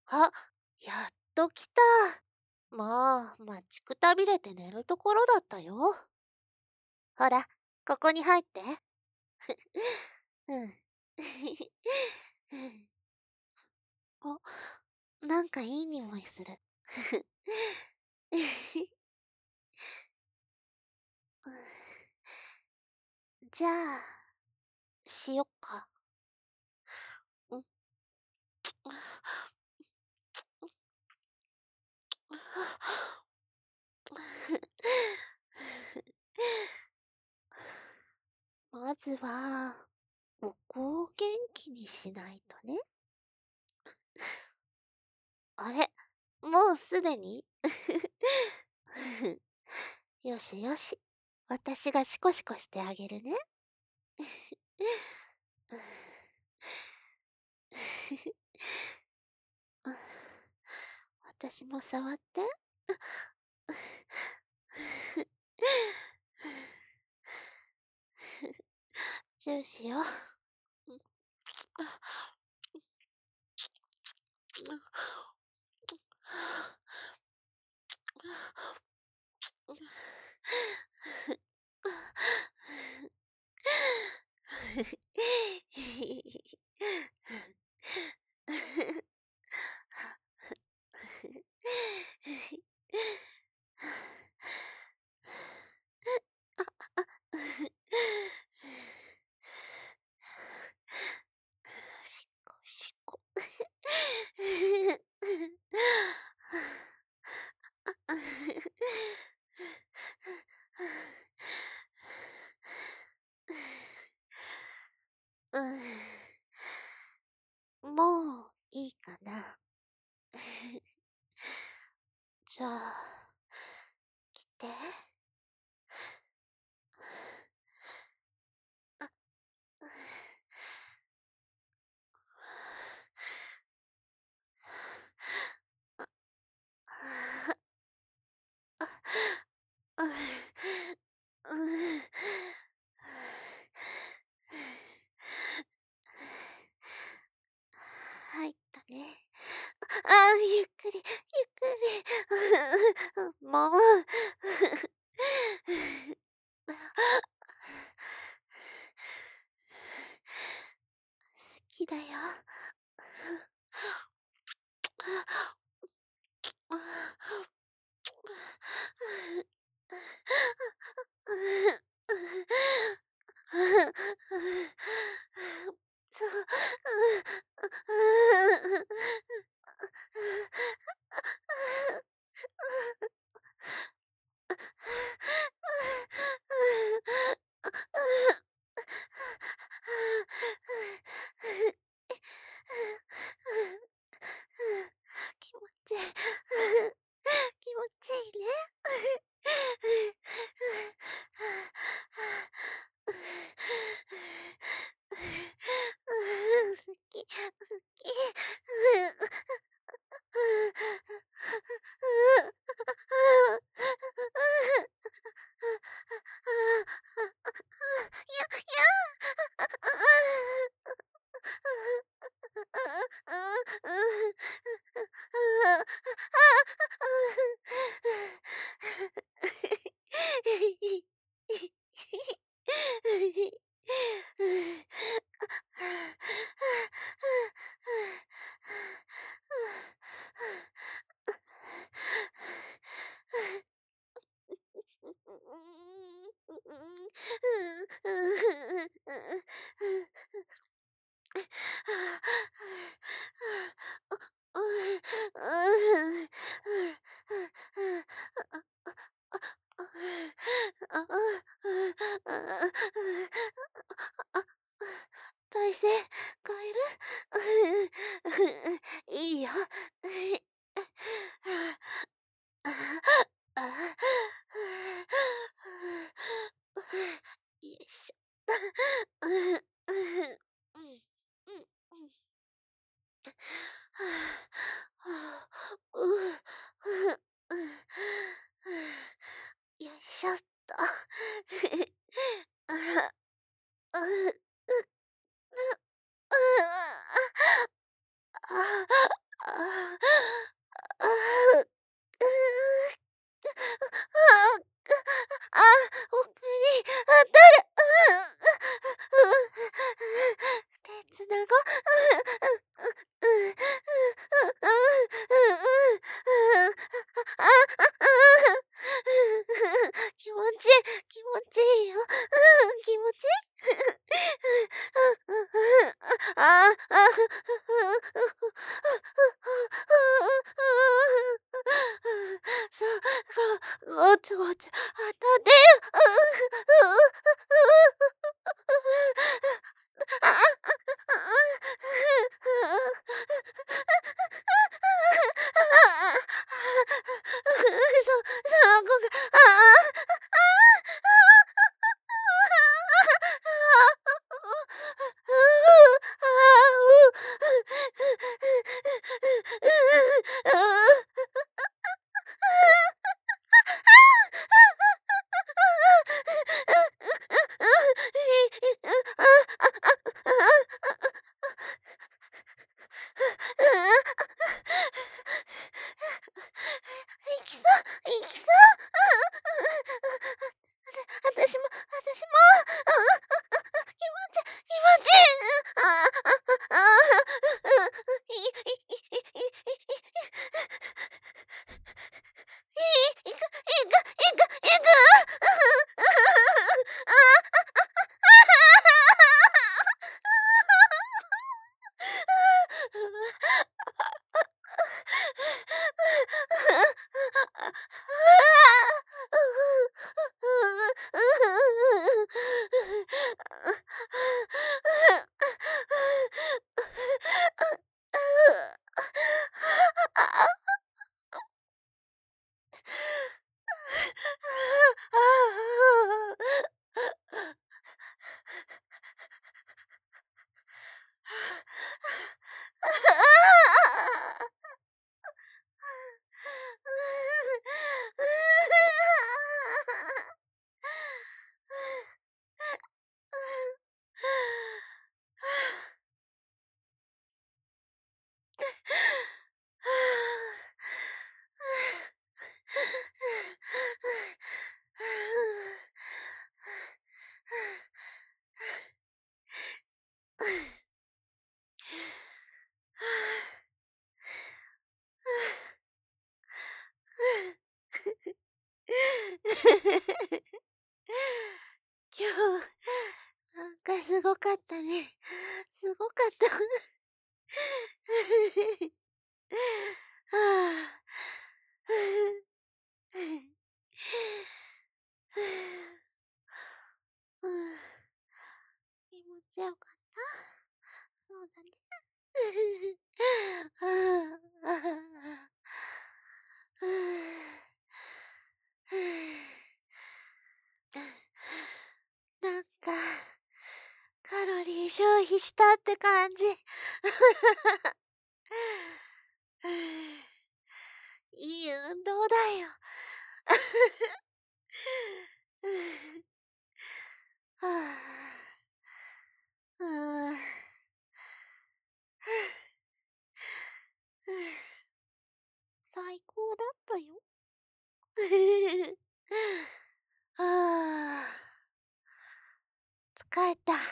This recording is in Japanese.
あ、やっと来た。もう、待ちくたびれて寝るところだったよ。ほら、ここに入って。うん。お、なんかいい匂いする。じゃあ、しよっか。うん。まずは、ここを元気にしないとね。あれ、もうすでによしよし。私がシコシコしてあげるね。私も触って。チューしよう。しこしこ。もういいかな。じゃあ、来て。入ったね。ああ、ゆっくり、ゆっくり。もう。好きだよ。そう。気持ちいい。気持ちいいね。好き、好き。体勢変える。いいよ。よいしょ。よいしょっと。 なんかすごかったね。すごかった。はあ。うん。気持ちよかった。そうだね。はあ、あなんか、カロリー消費したって感じ。いい運動だよ。はあ、うん。最高だったよ。はあ、疲れた。